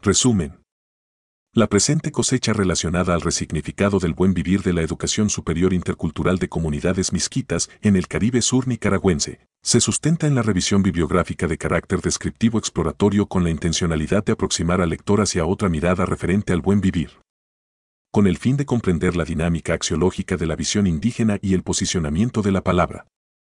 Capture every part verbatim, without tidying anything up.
Resumen. La presente cosecha relacionada al resignificado del buen vivir de la educación superior intercultural de comunidades misquitas en el Caribe sur nicaragüense se sustenta en la revisión bibliográfica de carácter descriptivo exploratorio con la intencionalidad de aproximar al lector hacia otra mirada referente al buen vivir, con el fin de comprender la dinámica axiológica de la visión indígena y el posicionamiento de la palabra.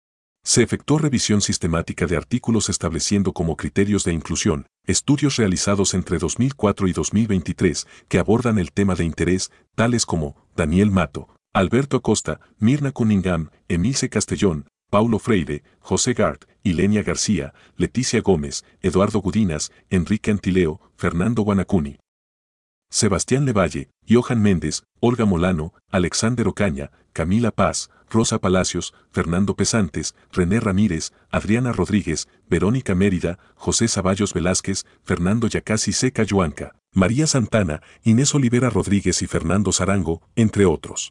Se efectuó revisión sistemática de artículos estableciendo como criterios de inclusión estudios realizados entre dos mil cuatro y dos mil veintitrés que abordan el tema de interés, tales como Daniel Mato, Alberto Acosta, Mirna Cunningham, Emilce Castellón, Paulo Freire, José Gart, Ilenia García, Leticia Gómez, Eduardo Gudinas, Enrique Antileo, Fernando Guanacuni, Sebastián Levalle, Johan Méndez, Olga Molano, Alexander Ocaña, Camila Paz, Rosa Palacios, Fernando Pesantes, René Ramírez, Adriana Rodríguez, Verónica Mérida, José Zavallos Velázquez, Fernando Yacasi Seca Yuanca, María Santana, Inés Olivera Rodríguez y Fernando Zarango, entre otros.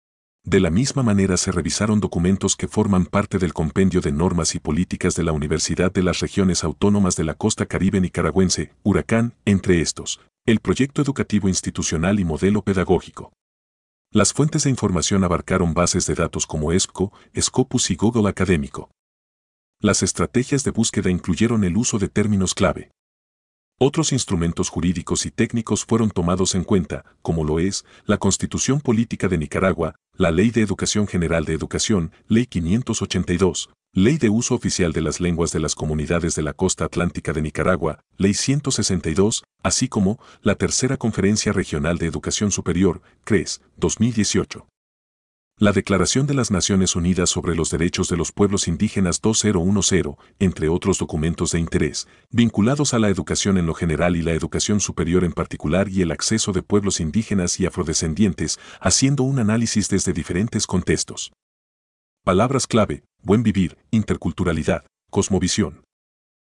De la misma manera se revisaron documentos que forman parte del compendio de normas y políticas de la Universidad de las Regiones Autónomas de la Costa Caribe Nicaragüense, Huracán, entre estos, el Proyecto Educativo Institucional y Modelo Pedagógico. Las fuentes de información abarcaron bases de datos como ESCO, Scopus y Google Académico. Las estrategias de búsqueda incluyeron el uso de términos clave. Otros instrumentos jurídicos y técnicos fueron tomados en cuenta, como lo es la Constitución Política de Nicaragua, la Ley de Educación General de Educación, Ley quinientos ochenta y dos, Ley de Uso Oficial de las Lenguas de las Comunidades de la Costa Atlántica de Nicaragua, Ley ciento sesenta y dos, así como la Tercera Conferencia Regional de Educación Superior, CRES, dos mil dieciocho. La Declaración de las Naciones Unidas sobre los Derechos de los Pueblos Indígenas dos mil diez, entre otros documentos de interés, vinculados a la educación en lo general y la educación superior en particular y el acceso de pueblos indígenas y afrodescendientes, haciendo un análisis desde diferentes contextos. Palabras clave: buen vivir, interculturalidad, cosmovisión.